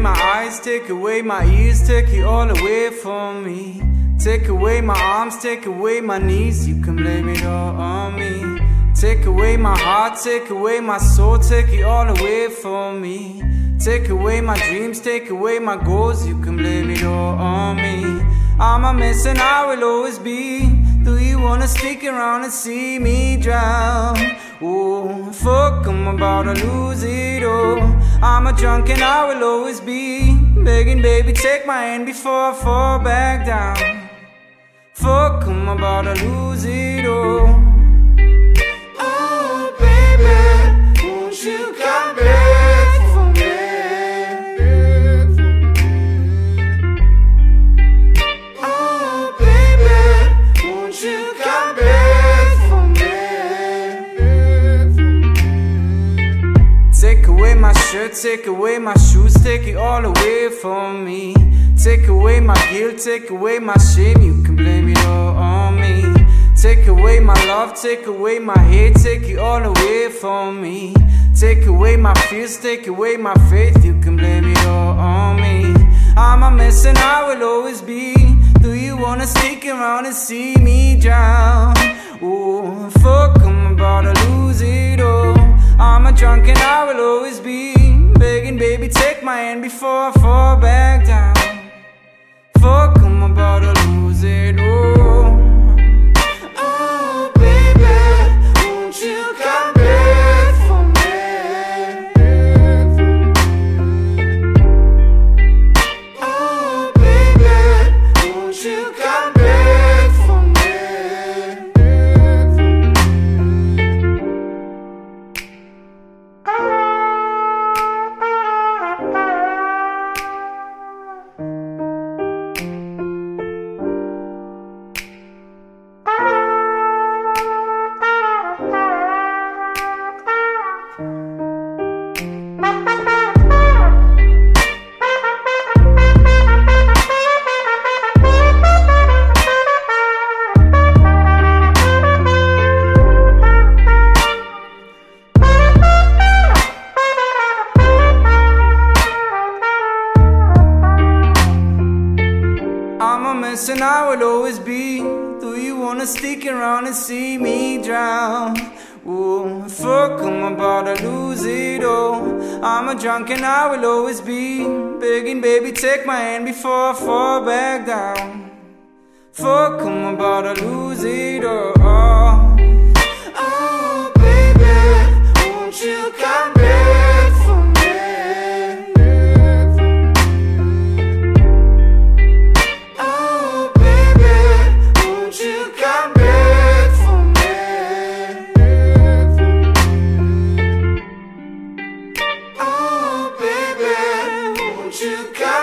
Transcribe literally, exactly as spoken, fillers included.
my eyes, take away my ears, take it all away from me. Take away my arms, take away my knees, you can blame it all on me. Take away my heart, take away my soul, take it all away from me. Take away my dreams, take away my goals, you can blame it all on me. I'm a mess and I will always be. Do you wanna stick around and see me drown? Oh, fuck, I'm about to lose it all. I'm a drunk and I will always be begging, baby, take my hand before I fall back down. Fuck, I'm about to lose it all. Oh, baby, won't you come back for me? Oh, baby, won't you come back for me? Take away my shirt, take away my shoes, take it all away from me. Take away my guilt, take away my shame, you can blame it all on me. Take away my love, take away my hate, take it all away from me. Take away my fears, take away my faith, you can blame it all on me. I'm a mess and I will always be. Do you wanna stick around and see me drown? Oh, fuck, I'm about to lose it all. I'm a drunk and I will always be begging, baby, take my hand before I fall back down. Fuck, I'm about to lose it all. Oh, baby, won't you come back for me? Oh, baby, won't you come back for me? I'm a mess and I will always be. Do you wanna stick around and see me drown? Oh, fuck, I'm about to lose it all. I'm a drunk and I will always be begging, baby, take my hand before I fall back down. Fuck, I'm about to lose it all. Oh, baby, won't you come back for me? Oh, baby, won't you come back for me? Oh, baby, won't you come